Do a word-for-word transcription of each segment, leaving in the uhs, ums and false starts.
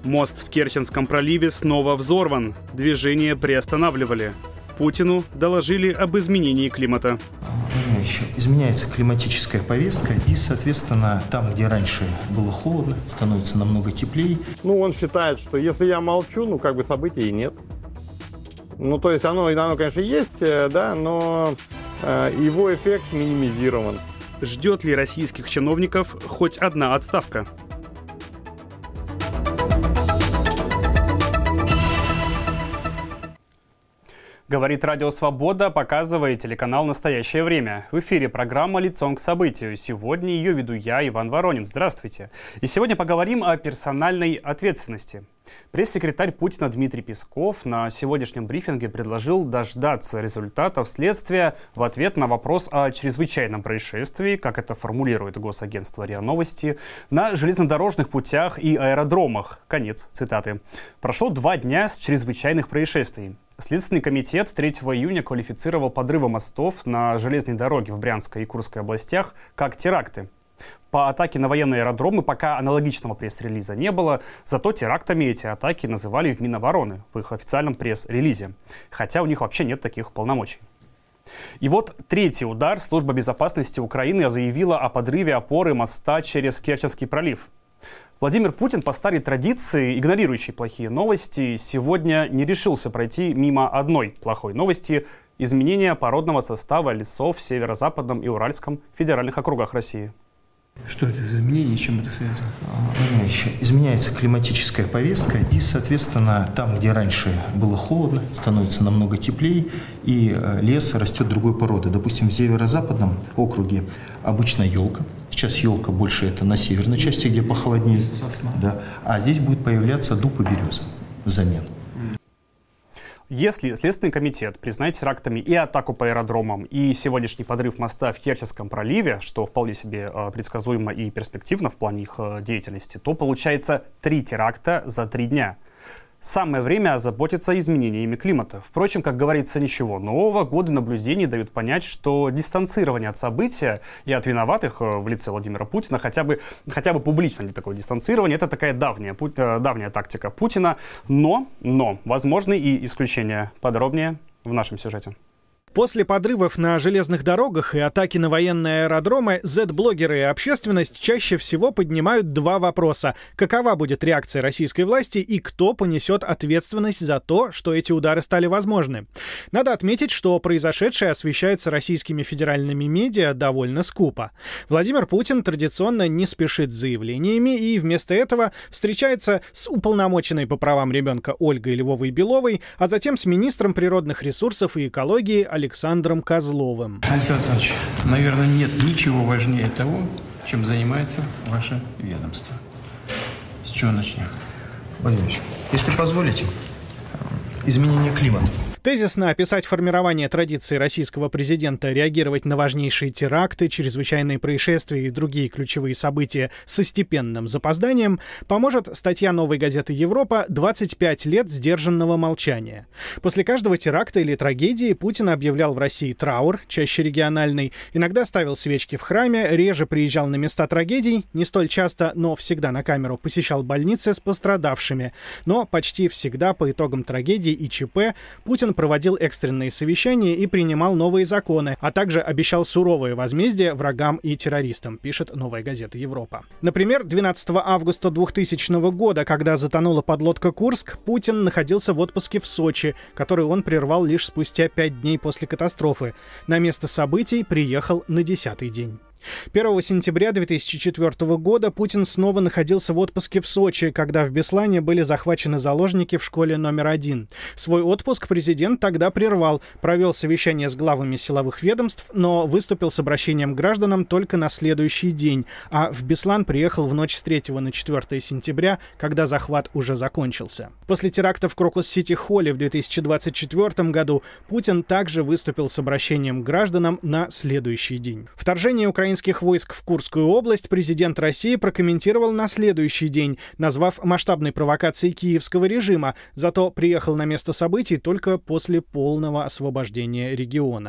Мост в Керченском проливе снова взорван. Движение приостанавливали. Путину доложили об изменении климата. Изменяется климатическая повестка, и, соответственно, там, где раньше было холодно, становится намного теплее. Ну, он считает, что если я молчу, ну, как бы событий и нет. Ну, то есть оно, оно конечно, есть, да, но э, его эффект минимизирован. Ждет ли российских чиновников хоть одна отставка? Говорит Радио Свобода, показывает телеканал «Настоящее время». В эфире программа «Лицом к событию». Сегодня ее веду я, Иван Воронин. Здравствуйте. И сегодня поговорим о персональной ответственности. Пресс-секретарь Путина Дмитрий Песков на сегодняшнем брифинге предложил дождаться результатов следствия в ответ на вопрос о чрезвычайном происшествии, как это формулирует госагентство РИА Новости, на железнодорожных путях и аэродромах. Конец цитаты. Прошло два дня с чрезвычайных происшествий. Следственный комитет третьего июня квалифицировал подрывы мостов на железной дороге в Брянской и Курской областях как теракты. По атаке на военные аэродромы пока аналогичного пресс-релиза не было, зато терактами эти атаки называли в Минобороны в их официальном пресс-релизе, хотя у них вообще нет таких полномочий. И вот третий удар. Служба безопасности Украины заявила о подрыве опоры моста через Керченский пролив. Владимир Путин, по старой традиции, игнорирующий плохие новости, сегодня не решился пройти мимо одной плохой новости – изменения породного состава лесов в Северо-Западном и Уральском федеральных округах России. Что это за изменения, с чем это связано? Изменяется климатическая повестка, и, соответственно, там, где раньше было холодно, становится намного теплее, и лес растет другой породы. Допустим, в Северо-Западном округе обычно елка. Сейчас елка больше это на северной части, где похолоднее. Да. А здесь будет появляться дуб и береза взамен. Если Следственный комитет признает терактами и атаку по аэродромам, и сегодняшний подрыв моста в Керченском проливе, что вполне себе э, предсказуемо и перспективно в плане их э, деятельности, то получается три теракта за три дня. Самое время озаботиться изменениями климата. Впрочем, как говорится, ничего нового. Годы наблюдений дают понять, что дистанцирование от события и от виноватых в лице Владимира Путина, хотя бы, хотя бы публично ли такое дистанцирование, это такая давняя, давняя тактика Путина. Но, но возможны и исключения. Подробнее в нашем сюжете. После подрывов на железных дорогах и атаки на военные аэродромы зет-блогеры и общественность чаще всего поднимают два вопроса. Какова будет реакция российской власти и кто понесет ответственность за то, что эти удары стали возможны? Надо отметить, что произошедшее освещается российскими федеральными медиа довольно скупо. Владимир Путин традиционно не спешит с заявлениями и вместо этого встречается с уполномоченной по правам ребенка Ольгой Львовой-Беловой, а затем с министром природных ресурсов и экологии Александром Козловым. Александр Александрович, наверное, нет ничего важнее того, чем занимается ваше ведомство. С чего начнем? Владимир Ильич, если позволите, изменение климата. Тезисно описать формирование традиции российского президента реагировать на важнейшие теракты, чрезвычайные происшествия и другие ключевые события со степенным запозданием поможет статья «Новой газеты Европа» «двадцать пять лет сдержанного молчания». После каждого теракта или трагедии Путин объявлял в России траур, чаще региональный, иногда ставил свечки в храме, реже приезжал на места трагедий, не столь часто, но всегда на камеру посещал больницы с пострадавшими. Но почти всегда по итогам трагедий и ЧП Путин проводил экстренные совещания и принимал новые законы, а также обещал суровое возмездие врагам и террористам, пишет «Новая газета Европа». Например, двенадцатого августа двухтысячного года, когда затонула подлодка «Курск», Путин находился в отпуске в Сочи, который он прервал лишь спустя пять дней после катастрофы. На место событий приехал на десятый день. первого сентября две тысячи четвёртого года Путин снова находился в отпуске в Сочи, когда в Беслане были захвачены заложники в школе номер один. Свой отпуск президент тогда прервал, провел совещание с главами силовых ведомств, но выступил с обращением к гражданам только на следующий день, а в Беслан приехал в ночь с третьего на четвёртое сентября, когда захват уже закончился. После теракта в Крокус-Сити-Холле в две тысячи двадцать четвёртом году Путин также выступил с обращением к гражданам на следующий день. Вторжение украинских войск в Курскую область президент России прокомментировал на следующий день, назвав масштабной провокацией киевского режима, зато приехал на место событий только после полного освобождения региона.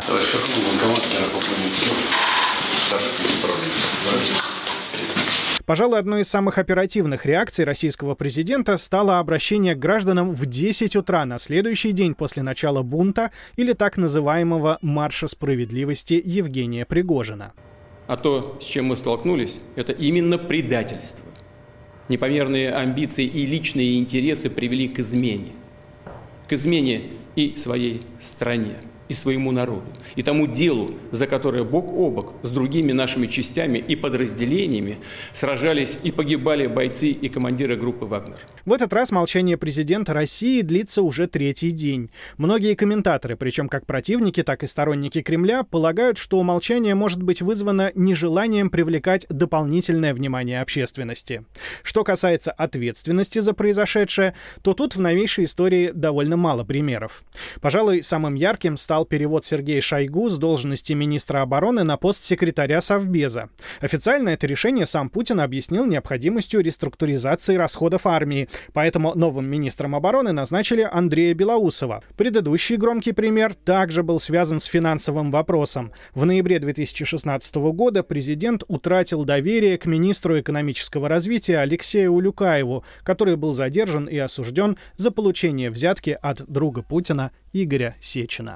Пожалуй, одной из самых оперативных реакций российского президента стало обращение к гражданам в десять утра на следующий день после начала бунта или так называемого «марша справедливости» Евгения Пригожина. А то, с чем мы столкнулись, это именно предательство. Непомерные амбиции и личные интересы привели к измене. К измене и своей стране, и своему народу, и тому делу, за которое бок о бок с другими нашими частями и подразделениями сражались и погибали бойцы и командиры группы «Вагнер». В этот раз молчание президента России длится уже третий день. Многие комментаторы, причем как противники, так и сторонники Кремля, полагают, что молчание может быть вызвано нежеланием привлекать дополнительное внимание общественности. Что касается ответственности за произошедшее, то тут в новейшей истории довольно мало примеров. Пожалуй, самым ярким стал перевод Сергея Шойгу с должности министра обороны на пост секретаря Совбеза. Официально это решение сам Путин объяснил необходимостью реструктуризации расходов армии, поэтому новым министром обороны назначили Андрея Белоусова. Предыдущий громкий пример также был связан с финансовым вопросом. В ноябре две тысячи шестнадцатого года президент утратил доверие к министру экономического развития Алексею Улюкаеву, который был задержан и осужден за получение взятки от друга Путина Игоря Сечина.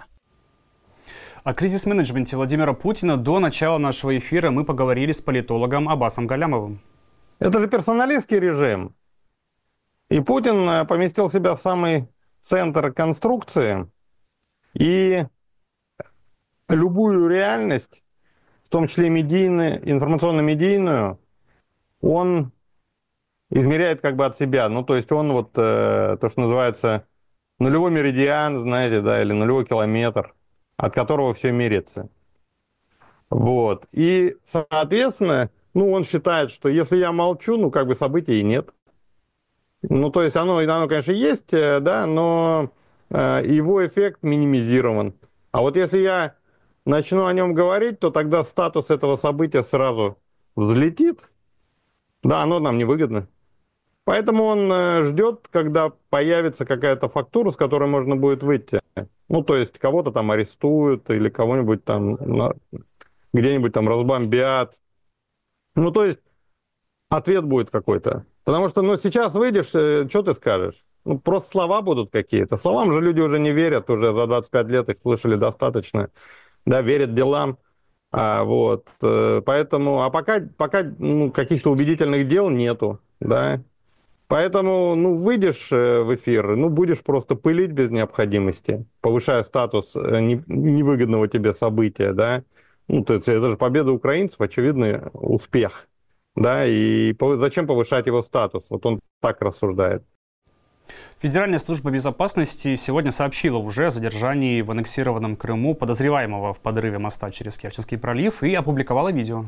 О кризис-менеджменте Владимира Путина до начала нашего эфира мы поговорили с политологом Аббасом Галямовым. Это же персоналистский режим. И Путин поместил себя в самый центр конструкции. И любую реальность, в том числе медийную, информационно-медийную, он измеряет как бы от себя. Ну, то есть он вот э, то, что называется нулевой меридиан, знаете, да, или нулевой километр, от которого все меряется. Вот. И, соответственно, ну, он считает, что если я молчу, ну, как бы событий нет. Ну, то есть оно, оно, конечно, есть, да, но э, его эффект минимизирован. А вот если я начну о нем говорить, то тогда статус этого события сразу взлетит. Да, оно нам невыгодно. Поэтому он э, ждет, когда появится какая-то фактура, с которой можно будет выйти. Ну, то есть кого-то там арестуют или кого-нибудь там на, где-нибудь там разбомбят. Ну, то есть ответ будет какой-то. Потому что, ну, сейчас выйдешь, э, что ты скажешь? Ну, просто слова будут какие-то. Словам же люди уже не верят, уже за двадцать пять лет их слышали достаточно. Да, верят делам. А, вот, э, поэтому, а пока, пока ну, каких-то убедительных дел нету, да. Поэтому, ну, выйдешь в эфир, ну, будешь просто пылить без необходимости, повышая статус невыгодного тебе события, да. Ну, то есть это же победа украинцев, очевидный успех, да, и зачем повышать его статус? Вот он так рассуждает. Федеральная служба безопасности сегодня сообщила уже о задержании в аннексированном Крыму подозреваемого в подрыве моста через Керченский пролив и опубликовала видео.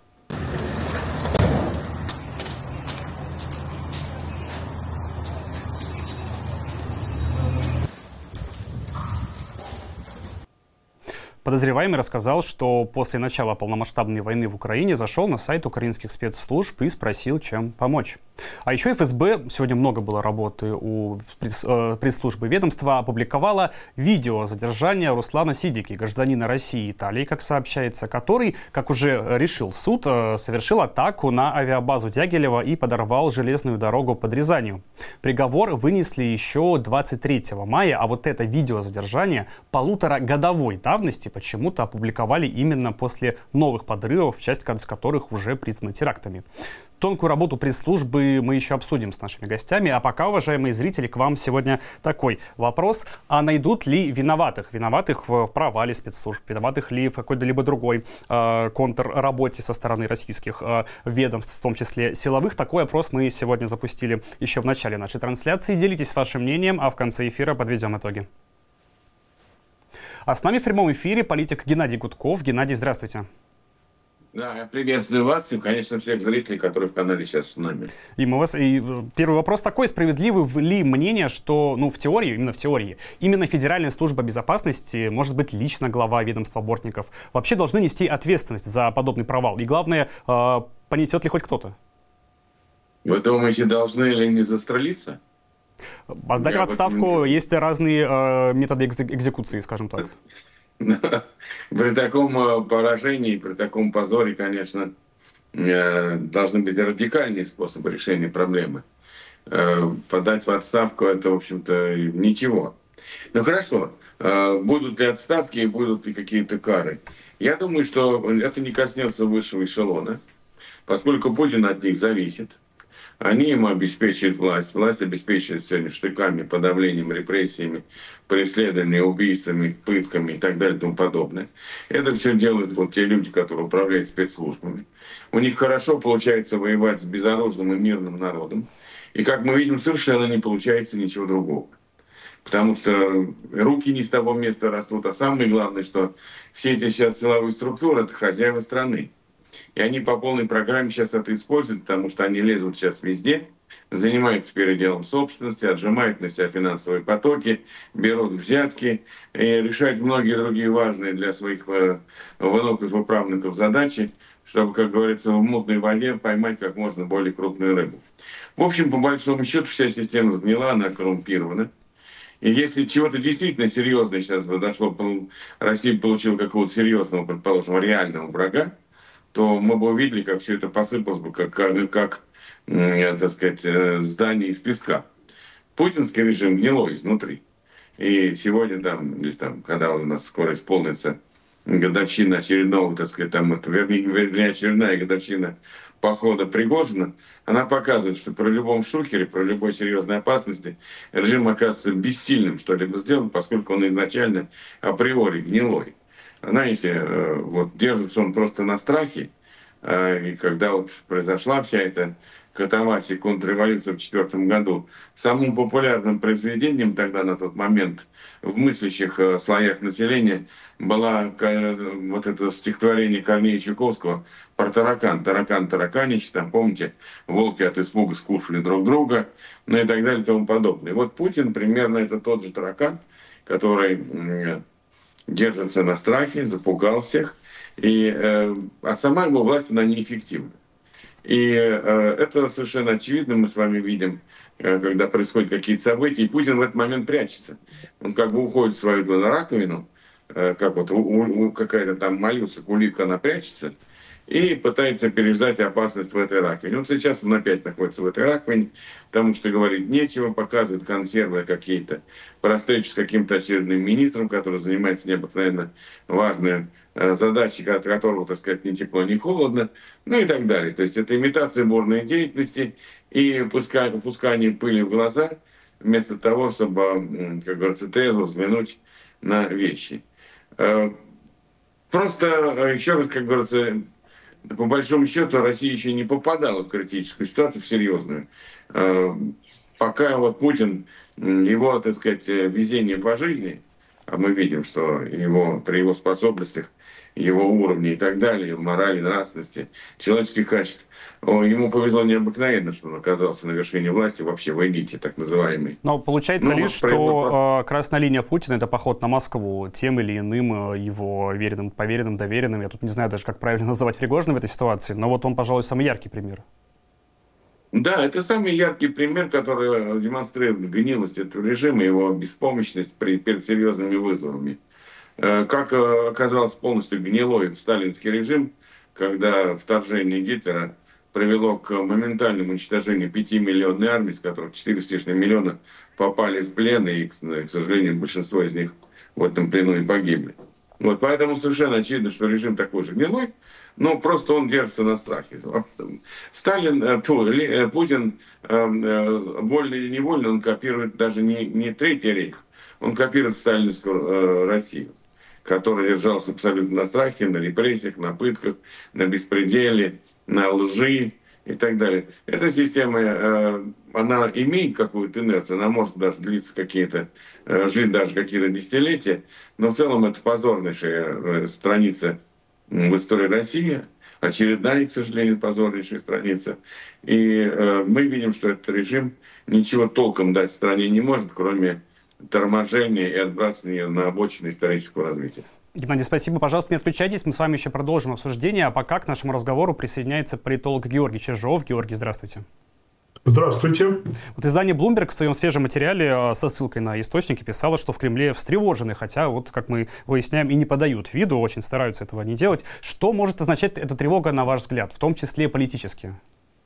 Подозреваемый рассказал, что после начала полномасштабной войны в Украине зашел на сайт украинских спецслужб и спросил, чем помочь. А еще эф эс бэ, сегодня много было работы у пресс-службы ведомства, опубликовала видео задержания Руслана Сидики, гражданина России и Италии, как сообщается, который, как уже решил суд, совершил атаку на авиабазу Дягилева и подорвал железную дорогу под Рязанью. Приговор вынесли еще двадцать третьего мая, а вот это видео задержания полуторагодовой давности почему-то опубликовали именно после новых подрывов, часть из которых уже признаны терактами. Тонкую работу пресс-службы мы еще обсудим с нашими гостями. А пока, уважаемые зрители, к вам сегодня такой вопрос. А найдут ли виноватых? Виноватых в провале спецслужб? Виноватых ли в какой-либо другой э, контрработе со стороны российских э, ведомств, в том числе силовых? Такой опрос мы сегодня запустили еще в начале нашей трансляции. Делитесь вашим мнением, а в конце эфира подведем итоги. А с нами в прямом эфире политик Геннадий Гудков. Геннадий, здравствуйте. Да, я приветствую вас и, конечно, всех зрителей, которые в канале сейчас с нами. И мы вас, и первый вопрос такой: справедливы ли мнение, что, ну, в теории, именно в теории, именно Федеральная служба безопасности, может быть, лично глава ведомства Бортников, вообще должны нести ответственность за подобный провал? И главное, э, понесет ли хоть кто-то? Вы думаете, должны или не застрелиться? Отдать в отставку, есть разные э, методы экзекуции, скажем так. При таком поражении, при таком позоре, конечно, э, должны быть радикальные способы решения проблемы. Э, подать в отставку – это, в общем-то, ничего. Ну хорошо, э, будут ли отставки и будут ли какие-то кары? Я думаю, что это не коснется высшего эшелона, поскольку Путин от них зависит. Они ему обеспечивают власть. Власть обеспечивает сегодня штыками, подавлением, репрессиями, преследованиями, убийствами, пытками и так далее и тому подобное. Это все делают вот те люди, которые управляют спецслужбами. У них хорошо получается воевать с безоружным и мирным народом. И, как мы видим, совершенно не получается ничего другого. Потому что руки не с того места растут. А самое главное, что все эти сейчас силовые структуры – это хозяева страны. И они по полной программе сейчас это используют, потому что они лезут сейчас везде, занимаются переделом собственности, отжимают на себя финансовые потоки, берут взятки и решают многие другие важные для своих внуков и правнуков задачи, чтобы, как говорится, в мутной воде поймать как можно более крупную рыбу. В общем, по большому счету, вся система сгнила, она коррумпирована. И если чего-то действительно серьезное сейчас бы дошло, Россия получила какого-то серьезного, предположим, реального врага, то мы бы увидели, как все это посыпалось бы, как, как, как э, так сказать, э, здание из песка. Путинский режим гнилой изнутри. И сегодня, там, или там, когда у нас скоро исполнится годовщина очередного, так сказать, там, это, вернее, вернее, очередная годовщина похода Пригожина, она показывает, что при любом шухере, при любой серьезной опасности режим оказывается бессильным что-либо сделать, поскольку он изначально априори гнилой. Знаете, вот держится он просто на страхе, и когда вот произошла вся эта катавасия, контрреволюция в четвертом году, самым популярным произведением тогда на тот момент в мыслящих слоях населения было вот это стихотворение Корнея Чуковского про таракан. Таракан Тараканич, там, помните, волки от испуга скушали друг друга, ну и так далее и тому подобное. И вот Путин примерно это тот же таракан, который держится на страхе, запугал всех, и, э, а сама его власть, она неэффективна. И э, это совершенно очевидно, мы с вами видим, э, когда происходят какие-то события, и Путин в этот момент прячется. Он как бы уходит в свою раковину, э, как вот у, у, какая-то там моллюсок, улитка, она прячется, и пытается переждать опасность в этой раковине. Вот сейчас он опять находится в этой раковине, потому что говорить нечего, показывает консервы какие-то, про встречу с каким-то очередным министром, который занимается необыкновенно важной э, задачей, от которого, так сказать, ни тепло, ни холодно, ну и так далее. То есть это имитация бурной деятельности и пускание, пускание пыли в глаза, вместо того, чтобы, как говорится, трезво взглянуть на вещи. Э, просто, еще раз, как говорится, по большому счету, Россия еще не попадала в критическую ситуацию, в серьезную. Пока вот Путин, его, так сказать, везение по жизни, а мы видим, что его, при его способностях, его уровне и так далее, морали, нравственности, человеческих качеств, ему повезло необыкновенно, что он оказался на вершине власти, вообще в элите, так называемой. Но получается ну, лишь, что э, красная линия Путина — это поход на Москву тем или иным его веренным, поверенным, доверенным. Я тут не знаю даже, как правильно называть Пригожина в этой ситуации, но вот он, пожалуй, самый яркий пример. Да, это самый яркий пример, который демонстрирует гнилость этого режима, его беспомощность при, перед серьезными вызовами. Как оказалось полностью гнилой сталинский режим, когда вторжение Гитлера привело к моментальному уничтожению пятимиллионной армии, с которых четыре с лишним миллиона попали в плен, и, к сожалению, большинство из них в этом плену и погибли. Вот, поэтому совершенно очевидно, что режим такой же гнилой, но просто он держится на страхе. Сталин, Путин, вольно или невольно, он копирует даже не, не Третий рейх, он копирует сталинскую Россию, который держался абсолютно на страхе, на репрессиях, на пытках, на беспределе, на лжи и так далее. Эта система, она имеет какую-то инерцию, она может даже длиться какие-то, жить даже какие-то десятилетия, но в целом это позорнейшая страница в истории России, очередная, к сожалению, позорнейшая страница. И мы видим, что этот режим ничего толком дать стране не может, кроме торможения и отбрасывания на обочину исторического развития. Геннадий, спасибо. Пожалуйста, не отключайтесь. Мы с вами еще продолжим обсуждение. А пока к нашему разговору присоединяется политолог Георгий Чижов. Георгий, здравствуйте. Здравствуйте. Вот издание Bloomberg в своем свежем материале со ссылкой на источники писало, что в Кремле встревожены, хотя, вот как мы выясняем, и не подают виду, очень стараются этого не делать. Что может означать эта тревога, на ваш взгляд, в том числе политически?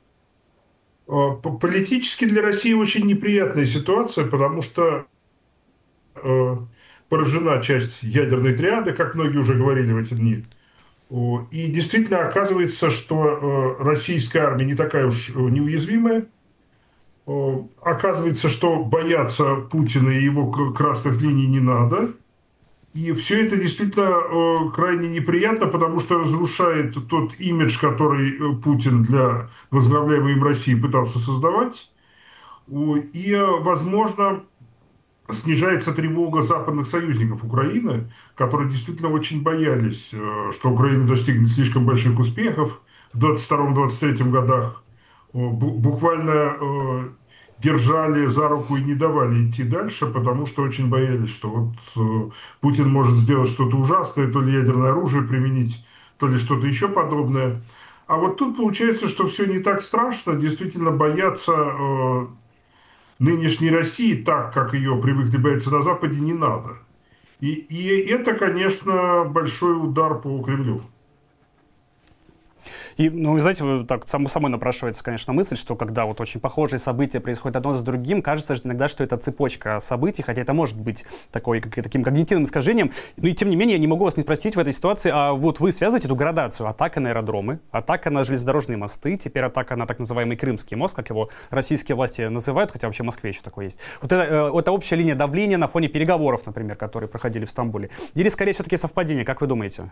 Политически для России очень неприятная ситуация, потому что э, поражена часть ядерной триады, как многие уже говорили в эти дни. И действительно оказывается, что российская армия не такая уж неуязвимая. Оказывается, что бояться Путина и его красных линий не надо. И все это действительно крайне неприятно, потому что разрушает тот имидж, который Путин для возглавляемой им России пытался создавать. И, возможно, снижается тревога западных союзников Украины, которые действительно очень боялись, что Украина достигнет слишком больших успехов в двадцать втором — двадцать третьем годах. Буквально держали за руку и не давали идти дальше, потому что очень боялись, что вот Путин может сделать что-то ужасное, то ли ядерное оружие применить, то ли что-то еще подобное. А вот тут получается, что все не так страшно, действительно бояться нынешней России так, как ее привыкли бояться на Западе, не надо. И, и это, конечно, большой удар по Кремлю. И, ну, вы знаете, так само самой напрашивается, конечно, мысль, что когда вот очень похожие события происходят одно за другим, кажется иногда, что это цепочка событий, хотя это может быть такой, как, таким когнитивным искажением. Но и тем не менее, я не могу вас не спросить в этой ситуации, а вот вы связываете эту градацию: атака на аэродромы, атака на железнодорожные мосты, теперь атака на так называемый Крымский мост, как его российские власти называют, хотя вообще в Москве еще такое есть. Вот это, э, это общая линия давления на фоне переговоров, например, которые проходили в Стамбуле. Или, скорее, все-таки совпадение, как вы думаете?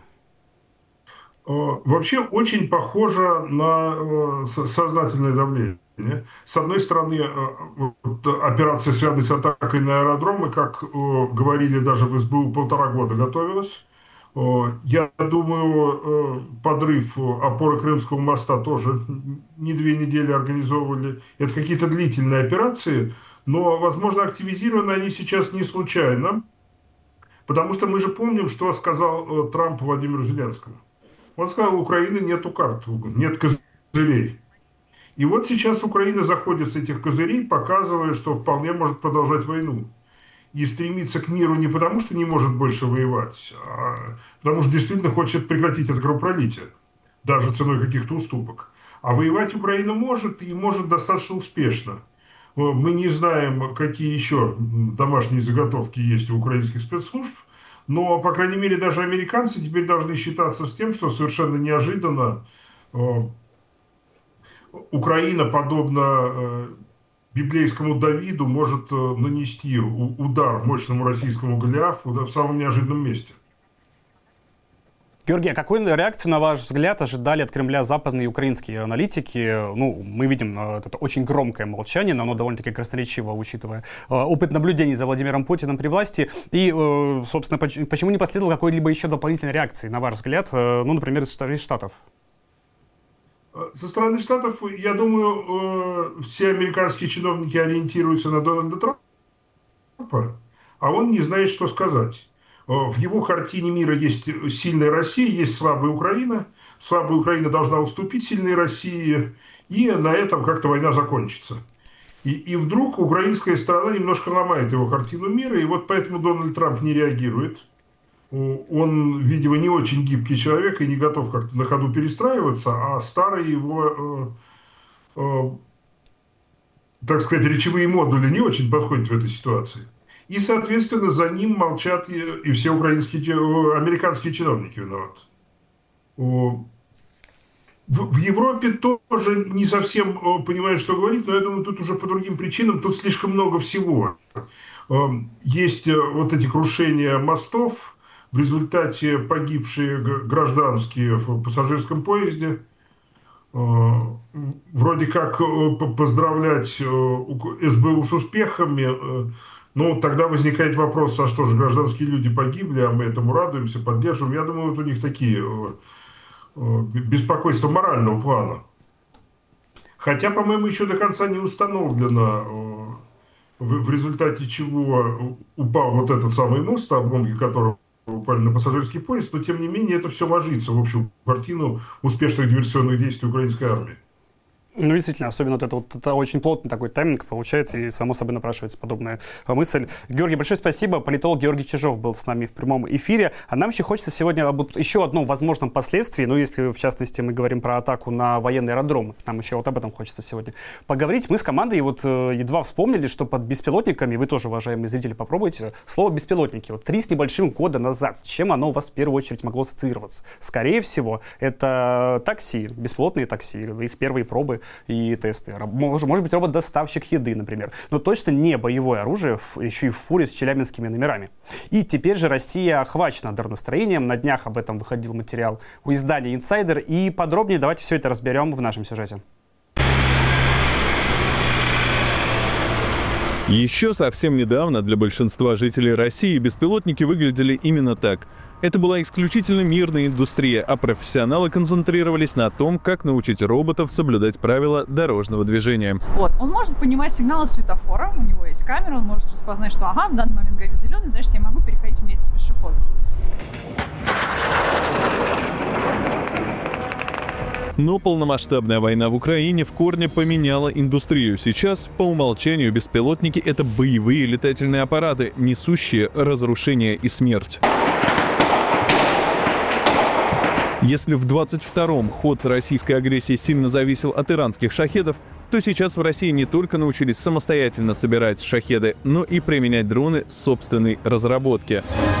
Вообще очень похоже на сознательное давление. С одной стороны, операция, связанная с атакой на аэродромы, как говорили даже в СБУ, полтора года готовилась. Я думаю, подрыв опоры Крымского моста тоже не две недели организовывали. Это какие-то длительные операции, но, возможно, активизированы они сейчас не случайно, потому что мы же помним, что сказал Трамп Владимиру Зеленскому. Он сказал, у Украины нету карт, нет козырей. И вот сейчас Украина заходит с этих козырей, показывая, что вполне может продолжать войну. И стремится к миру не потому, что не может больше воевать, а потому что действительно хочет прекратить это кровопролитие, даже ценой каких-то уступок. А воевать Украина может, и может достаточно успешно. Мы не знаем, какие еще домашние заготовки есть у украинских спецслужб, но, по крайней мере, даже американцы теперь должны считаться с тем, что совершенно неожиданно э, Украина, подобно э, библейскому Давиду, может э, нанести у, удар мощному российскому Голиафу в самом неожиданном месте. Георгий, а какую реакцию, на ваш взгляд, ожидали от Кремля западные и украинские аналитики? Ну, мы видим э, это очень громкое молчание, но оно довольно-таки красноречиво, учитывая э, опыт наблюдений за Владимиром Путиным при власти. И, э, собственно, поч- почему не последовало какой-либо еще дополнительной реакции, на ваш взгляд, э, ну, например, из Штатов? Со стороны Штатов, я думаю, э, все американские чиновники ориентируются на Дональда Трампа, а он не знает, что сказать. В его картине мира есть сильная Россия, есть слабая Украина. Слабая Украина должна уступить сильной России, и на этом как-то война закончится. И, и вдруг украинская сторона немножко ломает его картину мира, и вот поэтому Дональд Трамп не реагирует. Он, видимо, не очень гибкий человек и не готов как-то на ходу перестраиваться, а старые его, э, э, так сказать, речевые модули не очень подходят в этой ситуации. И, соответственно, за ним молчат и, и все украинские, американские чиновники виноваты. В, в Европе тоже не совсем понимают, что говорить, но я думаю, тут уже по другим причинам, тут слишком много всего. Есть вот эти крушения мостов, в результате погибшие гражданские в пассажирском поезде. Вроде как поздравлять СБУ с успехами. Ну, тогда возникает вопрос, а что же, гражданские люди погибли, а мы этому радуемся, поддерживаем. Я думаю, вот у них такие беспокойства морального плана. Хотя, по-моему, еще до конца не установлено, в результате чего упал вот этот самый мост, обломки которого упали на пассажирский поезд, но, тем не менее, это все ложится в общую картину успешных диверсионных действий украинской армии. Ну, действительно, особенно вот это вот это очень плотный такой тайминг получается, и само собой напрашивается подобная мысль. Георгий, большое спасибо. Политолог Георгий Чижов был с нами в прямом эфире. А нам еще хочется сегодня об еще одном возможном последствии, ну, если, в частности, мы говорим про атаку на военный аэродром, нам еще вот об этом хочется сегодня поговорить. Мы с командой вот э, едва вспомнили, что под беспилотниками, вы тоже, уважаемые зрители, попробуйте, слово «беспилотники». Вот три с небольшим года назад, с чем оно у вас в первую очередь могло ассоциироваться? Скорее всего, это такси, беспилотные такси, их первые пробы и тесты. Может, может быть, робот-доставщик еды, например. Но точно не боевое оружие, еще и в фуре с челябинскими номерами. И теперь же Россия охвачена дроностроением. На днях об этом выходил материал у издания «Инсайдер». И подробнее давайте все это разберем в нашем сюжете. Еще совсем недавно для большинства жителей России беспилотники выглядели именно так. Это была исключительно мирная индустрия, а профессионалы концентрировались на том, как научить роботов соблюдать правила дорожного движения. Вот, он может понимать сигналы светофора, у него есть камера, он может распознать, что ага, в данный момент горит зеленый, значит, я могу переходить вместе с пешеходом. Но полномасштабная война в Украине в корне поменяла индустрию. Сейчас, по умолчанию, беспилотники — это боевые летательные аппараты, несущие разрушение и смерть. Если в двадцать втором ход российской агрессии сильно зависел от иранских шахедов, то сейчас в России не только научились самостоятельно собирать шахеды, но и применять дроны собственной разработки.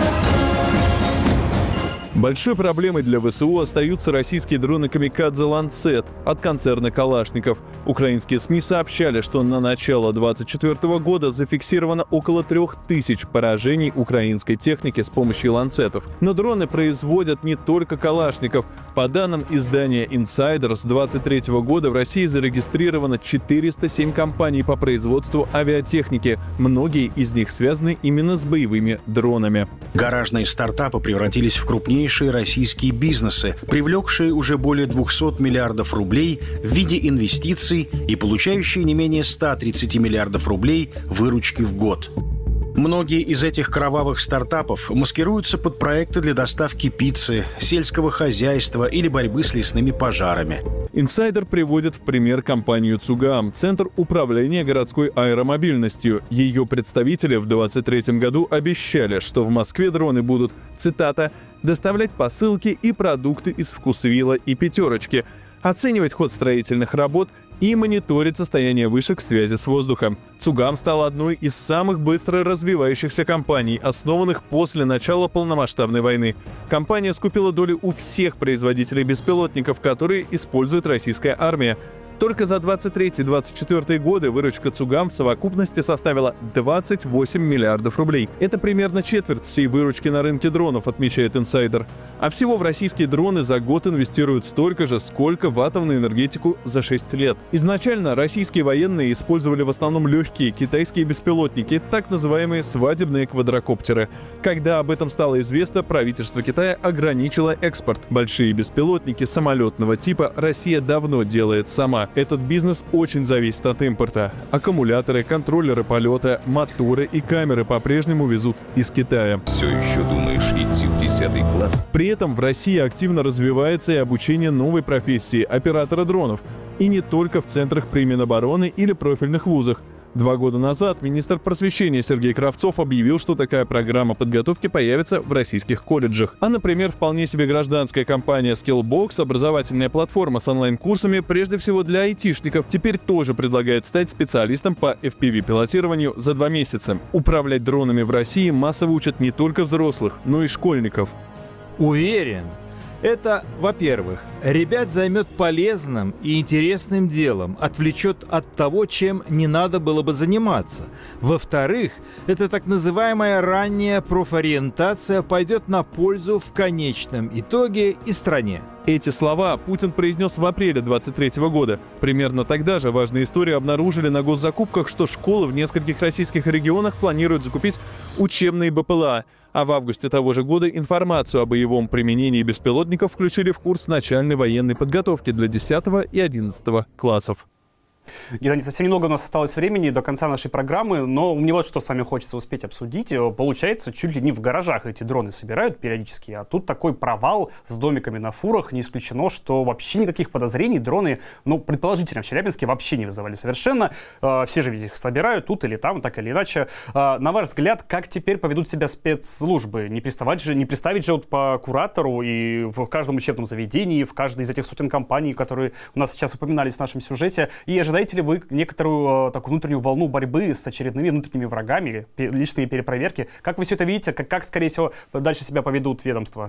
Большой проблемой для ВСУ остаются российские дроны «Камикадзе Ланцет» от концерна «Калашников». Украинские СМИ сообщали, что на начало двадцать четвёртого года зафиксировано около трех тысяч поражений украинской техники с помощью «Ланцетов». Но дроны производят не только «Калашников». По данным издания «Инсайдер», с двадцать третьего года в России зарегистрировано четыреста семь компаний по производству авиатехники. Многие из них связаны именно с боевыми дронами. Гаражные стартапы превратились в крупнейшие российские бизнесы, привлекшие уже более двухсот миллиардов рублей в виде инвестиций и получающие не менее ста тридцати миллиардов рублей выручки в год. Многие из этих кровавых стартапов маскируются под проекты для доставки пиццы, сельского хозяйства или борьбы с лесными пожарами. «Инсайдер» приводит в пример компанию «Цугаам» — Центр управления городской аэромобильностью. Ее представители в двадцать третьем году обещали, что в Москве дроны будут, цитата, «доставлять посылки и продукты из Вкусвилла и Пятерочки», оценивать ход строительных работ и мониторить состояние вышек связи с воздухом. «Цугаам» стал одной из самых быстро развивающихся компаний, основанных после начала полномасштабной войны. Компания скупила доли у всех производителей беспилотников, которые использует российская армия. Только за двадцать третий — двадцать четвёртый годы выручка «Цугаам» в совокупности составила двадцать восемь миллиардов рублей. Это примерно четверть всей выручки на рынке дронов, отмечает «Инсайдер». А всего в российские дроны за год инвестируют столько же, сколько в атомную энергетику за шесть лет. Изначально российские военные использовали в основном легкие китайские беспилотники, так называемые свадебные квадрокоптеры. Когда об этом стало известно, правительство Китая ограничило экспорт. Большие беспилотники самолетного типа Россия давно делает сама. Этот бизнес очень зависит от импорта. Аккумуляторы, контроллеры полета, моторы и камеры по-прежнему везут из Китая. Все еще думаешь идти в десятый класс? При этом в России активно развивается и обучение новой профессии — оператора дронов. И не только в центрах при Минобороны или профильных вузах. Два года назад министр просвещения Сергей Кравцов объявил, что такая программа подготовки появится в российских колледжах. А, например, вполне себе гражданская компания Skillbox, образовательная платформа с онлайн-курсами, прежде всего для айтишников, теперь тоже предлагает стать специалистом по эф пи ви-пилотированию за два месяца. Управлять дронами в России массово учат не только взрослых, но и школьников. Уверен, это, во-первых, ребят займет полезным и интересным делом, отвлечет от того, чем не надо было бы заниматься. Во-вторых, это так называемая ранняя профориентация пойдет на пользу в конечном итоге и стране. Эти слова Путин произнес в апреле двадцать третьего года. Примерно тогда же важные истории обнаружили на госзакупках, что школы в нескольких российских регионах планируют закупить учебные бэ пэ эл а. А в августе того же года информацию о боевом применении беспилотников включили в курс начальной военной подготовки для десятого и одиннадцатого классов. Геннадий, совсем немного у нас осталось времени до конца нашей программы, но мне вот что с вами хочется успеть обсудить. Получается, чуть ли не в гаражах эти дроны собирают периодически, а тут такой провал с домиками на фурах. Не исключено, что вообще никаких подозрений дроны, ну, предположительно, в Челябинске вообще не вызывали совершенно. Все же ведь их собирают тут или там, так или иначе. На ваш взгляд, как теперь поведут себя спецслужбы? Не приставать же, не приставить же вот по куратору и в каждом учебном заведении, в каждой из этих сотен компаний, которые у нас сейчас упоминались в нашем сюжете, и ожидаете ли вы некоторую такую внутреннюю волну борьбы с очередными внутренними врагами, личные перепроверки? Как вы все это видите? Как, как скорее всего, дальше себя поведут ведомства?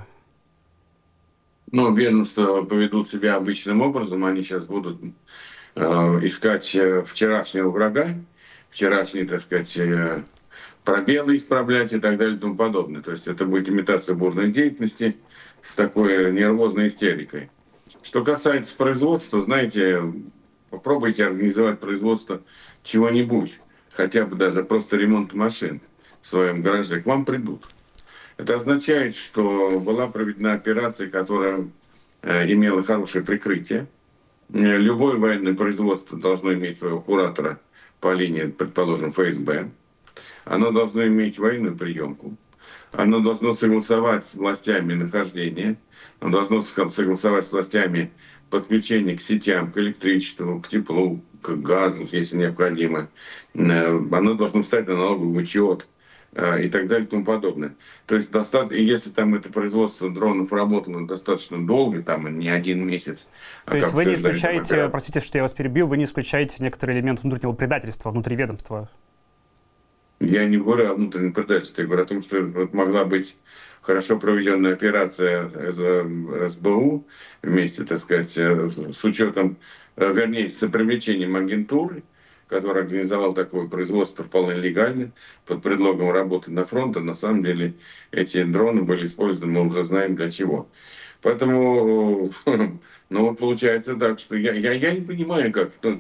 Ну, ведомства поведут себя обычным образом. Они сейчас будут э, искать вчерашнего врага, вчерашние, так сказать, э, пробелы исправлять и так далее и тому подобное. То есть это будет имитация бурной деятельности с такой нервозной истерикой. Что касается производства, знаете, попробуйте организовать производство чего-нибудь, хотя бы даже просто ремонт машин в своем гараже, к вам придут. Это означает, что была проведена операция, которая э, имела хорошее прикрытие. Любое военное производство должно иметь своего куратора по линии, предположим, эф эс бэ. Оно должно иметь военную приемку. Оно должно согласовать с властями нахождение. Оно должно согласовать с властями подключение к сетям, к электричеству, к теплу, к газу, если необходимо. Оно должно встать на налоговый учет и так далее и тому подобное. То есть, достаточно, если там это производство дронов работало достаточно долго, там не один месяц. То а есть вы не исключаете, простите, что я вас перебью, вы не исключаете некоторый элемент внутреннего предательства внутри ведомства? Я не говорю о внутреннем предательстве, я говорю о том, что это могла быть хорошо проведенная операция эс бэ у вместе, так сказать, с учетом, вернее, с привлечением агентуры, который организовал такое производство вполне легально, под предлогом работы на фронте. На самом деле эти дроны были использованы, мы уже знаем для чего. Поэтому, ну вот получается так, что я, я, я не понимаю, как ну,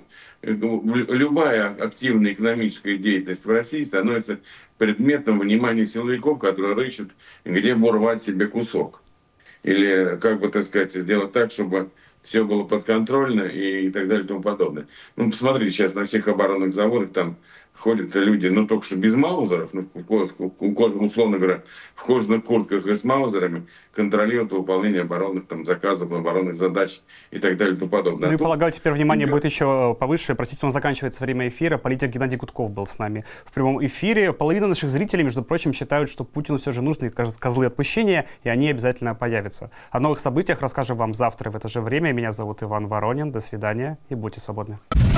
любая активная экономическая деятельность в России становится предметом внимания силовиков, которые рыщут, где бы урвать себе кусок. Или, как бы, так сказать, сделать так, чтобы все было подконтрольно и так далее и тому подобное. Ну, посмотрите, сейчас на всех оборонных заводах там ходят люди, ну, только что без маузеров, ну, условно говоря, в кожаных куртках и с маузерами, контролируют выполнение оборонных там, заказов, оборонных задач и так далее и тому подобное. Ну, и, полагаю, теперь внимание будет еще повыше. Простите, у нас заканчивается время эфира. Политик Геннадий Гудков был с нами в прямом эфире. Половина наших зрителей, между прочим, считают, что Путину все же нужны козлы отпущения, и они обязательно появятся. О новых событиях расскажем вам завтра в это же время. Меня зовут Иван Воронин. До свидания и будьте свободны.